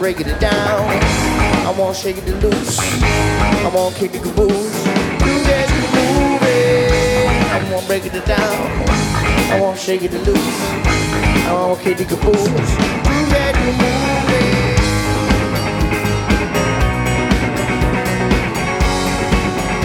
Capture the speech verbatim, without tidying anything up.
break it down. I wanna shake it to loose. I wanna kick the caboose. Do that to move it. I wanna break it down. I wanna shake it to loose. I wanna kick the caboose. Do that to move it.